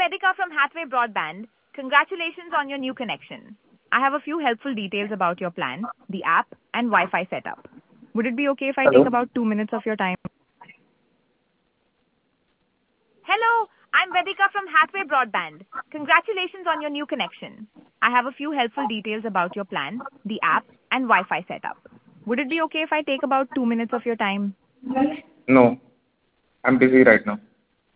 Vedika from Hathway Broadband. Congratulations on your new connection. I have a few helpful details about your plan, the app, and Wi-Fi setup. Would it be okay if I take Hello. about 2 minutes of your time? Hello, I'm Vedika from Hathway Broadband. Congratulations on your new connection. I have a few helpful details about your plan, the app, and Wi-Fi setup. Would it be okay if I take about 2 minutes of your time? No, I'm busy right now.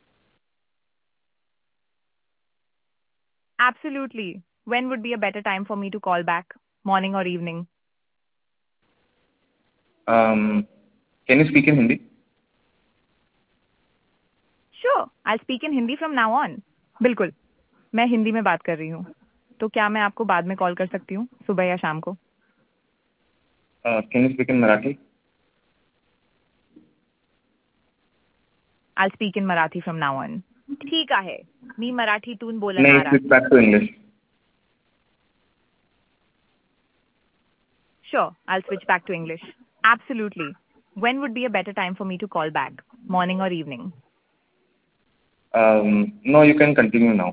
Absolutely. When would be a better time for me to call back? Morning or evening? Can you speak in Hindi? Sure, I'll speak in Hindi from now on. बिल्कुल, मैं हिंदी में बात कर रही हूँ. तो क्या मैं आपको बाद में कॉल कर सकती हूँ, सुबह या शाम को? Can you speak in Marathi? I'll speak in Marathi from now on. ठीक आहे. मी मराठीतून May बोलणार I switch आहे. back to English? Sure, I'll switch back to English. Absolutely. When would be a better time for me to call back? Morning or evening? No, you can continue now.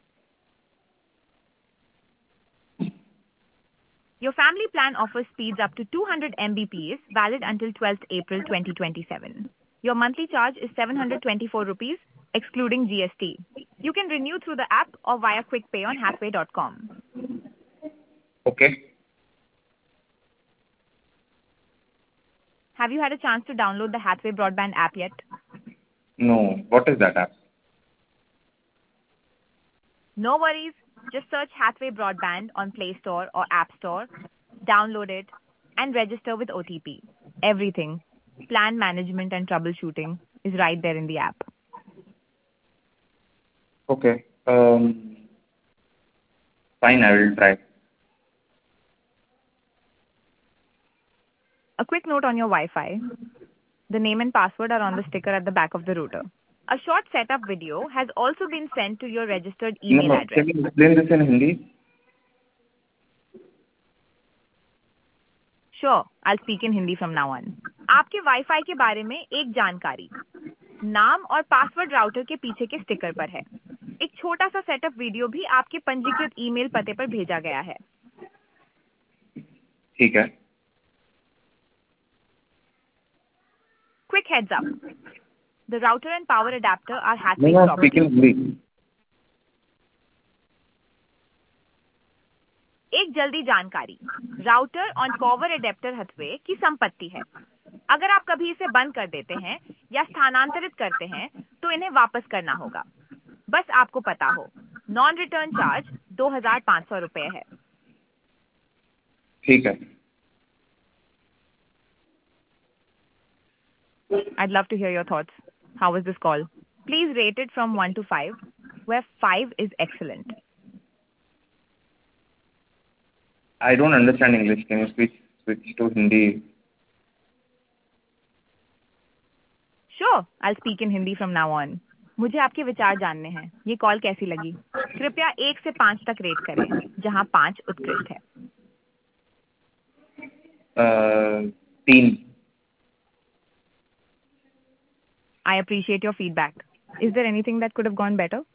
Your family plan offers speeds up to 200 Mbps, valid until 12th April 2027. Your monthly charge is 724 rupees, excluding GST. You can renew through the app or via quick pay on hathway.com. Okay. Have you had a chance to download the Hathway Broadband app yet? No, what is that app? No worries. Just search Hathway Broadband on Play Store or App Store, download it, and register with OTP. Everything, plan management and troubleshooting, is right there in the app. Okay. Fine, I will try. A quick note on your Wi-Fi. The name and password are on the sticker at the back of the router. A short setup video has also been sent to your registered email No, address. can you explain this in Hindi? Sure, I'll speak in Hindi from now on. आपके wifi के बारे में एक जानकारी. नाम और password router के पीछे के स्टिकर पर है. एक छोटा सा सेटअप वीडियो भी आपके पंजीकृत ईमेल पते पर भेजा गया है. ठीक है. Quick heads up. The router and power adapter are No, Hathway's no, property. speak in Hindi. एक जल्दी जानकारी. राउटर और पावर एडेप्टर हथवे की संपत्ति है. अगर आप कभी इसे बंद कर देते हैं या स्थानांतरित करते हैं तो इन्हें वापस करना होगा. बस आपको पता हो. नॉन रिटर्न चार्ज 2500 रुपए है. ठीक है. I'd love to hear your thoughts. How was this call? Please rate it from 1 to 5, where 5 is excellent. I don't understand English. Can you switch to Hindi? Sure, I'll speak in Hindi from now on. मुझे आपके विचार जानने हैं. ये call कैसी लगी? कृपया 1 से 5 तक रेट करें, जहां 5 उत्कृष्ट है. 3. I appreciate your feedback. Is there anything that could have gone better?